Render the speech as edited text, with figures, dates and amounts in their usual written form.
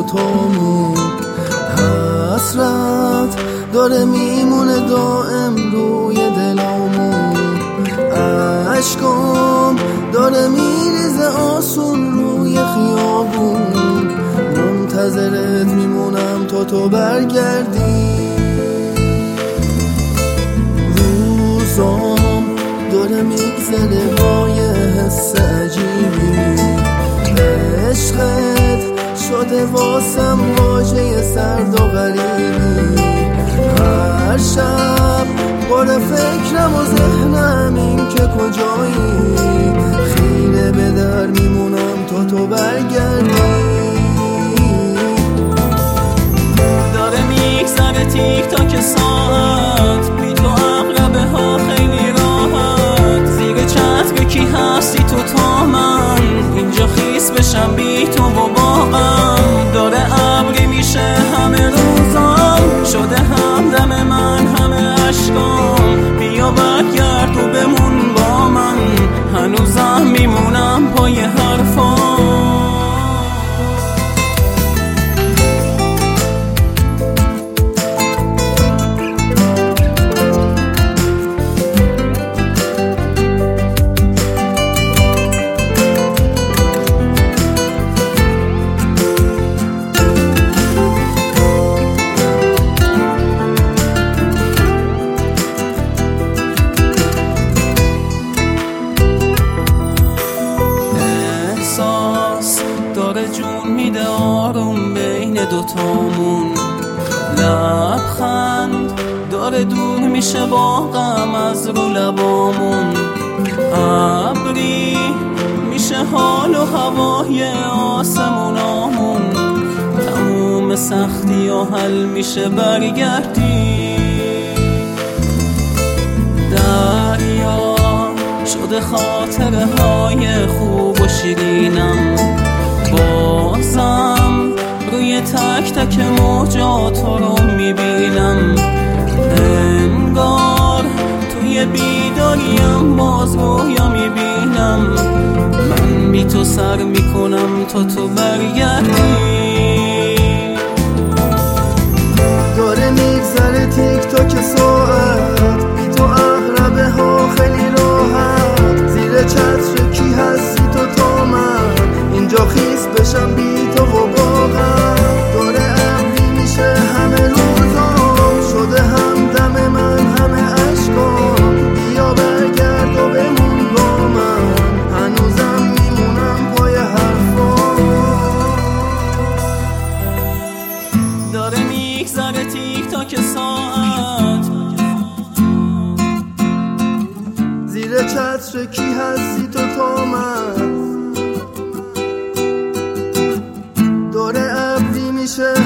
دوتامون. حسرت داره میمونه دائم روی دلامون، عشقام داره میریزه آسون روی خیابون. منتظرت میمونم تو برگردی. روزام داره میگذره با یه حس عجیبی، عشقت شده واسم واژه سرد و غریبی. هر شب باره فکرم و ذهنم این که کجایی، خیره به در میمونم تو برگردی. داره میگذره تیک تاک ساعت، بی تو اغلبه ها خیلی راحت. زیر چتر کی هستی تو تا من، اینجا خیس بشم بی تو و باغم. داره ابری میشه همه روزام، شده همدم من همه عشقام. بیا برگرد و بمون با من، هنوزم میمونم پای حرفام. داره جون میده آروم بین دوتامون، لبخند داره دور میشه با غم از رو لبامون. ابری میشه حال و هوای آسمونامون، تموم سختی و حل میشه برگردی. دریا شده خاطره های خوب و شیرینم، بازم روی تک تک موجات رو میبینم. انگار توی بیداریم باز رویا میبینم، من بی تو سر میکنم تو برگردی. داره میگذره تیک تاک ساعت، بی تو اغربه ها خیلی راحت. زیر چتر کی هستی تو تا من، اینجا خیس بشم بی تو و باغم. داره ابری میشه همه روزام، شده همدم من همه عشقام. بیا برگرد و بمون با من، هنوزم میمونم پای حرفام. داره میگذره تیک تاک ساعت، زیر چتر کی هستی تو تا من. داره ابری میشه